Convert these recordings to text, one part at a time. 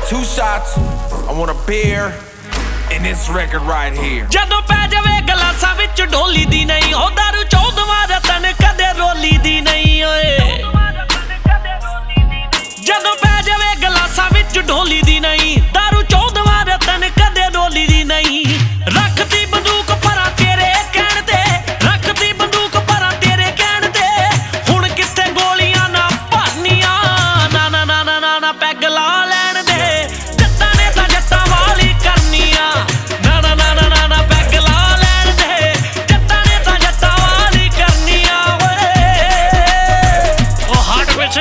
2 shots, I want a beer, and this record right here. ਜਦੋਂ ਪੈ ਜਾਵੇ ਗਲਾਸਾਂ ਵਿੱਚ ਢੋਲੀ ਦੀ ਨਹੀਂ ਉਹ ਦਾਰੂ 14ਵਾਂ ਰਤਨ ਕਦੇ ਰੋਲੀ ਦੀ ਨਹੀਂ ਓਏ ਜਦੋਂ ਪੈ ਜਾਵੇ ਗਲਾਸਾਂ ਵਿੱਚ ਢੋਲੀ ਦੀ ਨਹੀਂ ਦਾਰੂ 14ਵਾਂ ਰਤਨ ਕਦੇ ਰੋਲੀ ਦੀ ਨਹੀਂ ਰੱਖਦੀ ਬੰਦੂਕ ਪਰਾਂ ਤੇਰੇ ਕਹਿਣ ਤੇ ਰੱਖਦੀ ਬੰਦੂਕ ਪਰਾਂ ਤੇਰੇ ਕਹਿਣ ਤੇ ਹੁਣ ਕਿੱਥੇ ਗੋਲੀਆਂ ਨਾ ਭਰਨੀਆਂ ਨਾ ਨਾ ਨਾ ਨਾ ਨਾ ਪੈਗ ਲਾ ਲੈਣ ਦੇ ਜੱਟਾਂ ਨੇ ਤਾਂ ਜੱਟਾਂ ਵਾਲੀ ਕਰਨੀ ਆ ਨਾ ਨਾ ਨਾ ਨਾ ਨਾ ਪੈਗ ਲਾ ਲੈਣ ਦੇ ਜੱਟਾਂ ਨੇ ਤਾਂ ਜੱਟਾਂ ਵਾਲੀ ਕਰਨੀ ਆ ਓਏ ਉਹ ਹਾਰਟ ਵਿੱਚ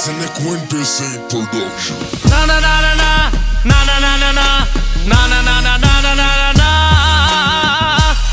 Production. Na na na na na na na na na na na na na.